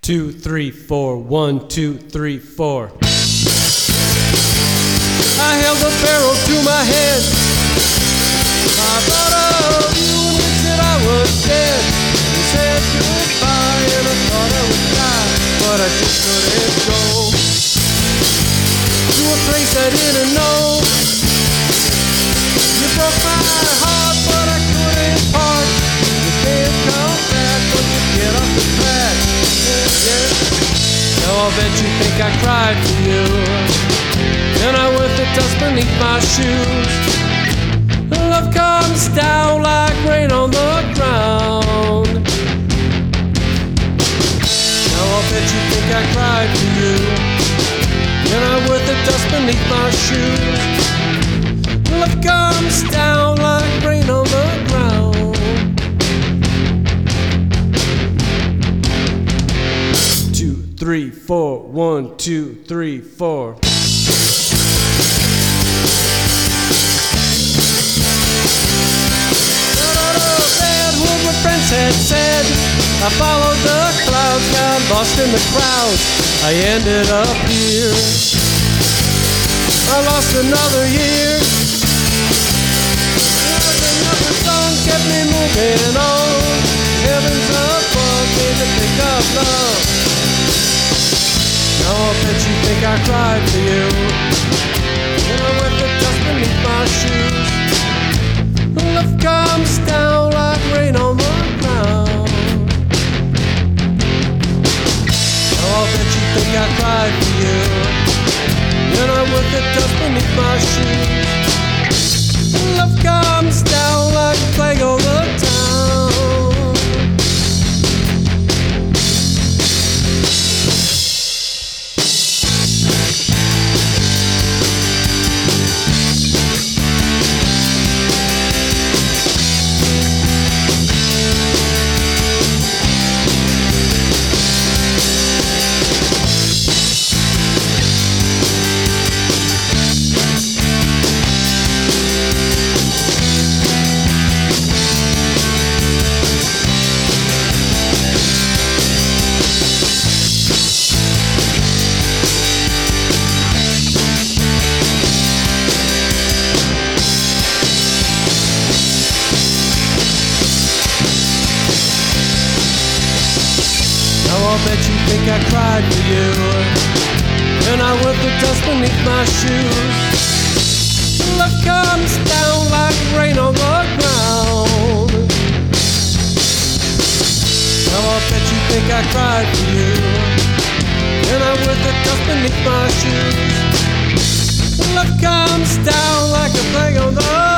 2, 3, 4. 1, 2, 3, 4. I held the barrel to my head. I thought of you and wished that I was dead. You said goodbye and I thought I would die, but I just couldn't go to a place I didn't know. You broke my heart, but I couldn't part. You can't come back once you get off the track. Yeah. Now I bet you think I cried for you, and I with the dust beneath my shoes. Love comes down like rain on the ground. Now I bet you think I cried for you, and I with the dust beneath my shoes. Love comes down like rain on the ground. 2, 3, 4. 1, 2, 3, 4. My friends had said I followed the clouds, got lost in the crowd. I ended up here. I lost another year. Another song kept me moving on. Heavens above gave the pick of love. Now I bet you think I cried for you, and I wet the dust beneath my shoes. Love comes down like rain on the ground. Now I bet you think I cried for you, and I with the dust beneath my shoes. Love comes down like a plague over town. I bet you think I cried for you, and I with the dust beneath my shoes. Love comes down like rain on the ground. Now I bet you think I cried for you, and I with the dust beneath my shoes. Love comes down like a plague on the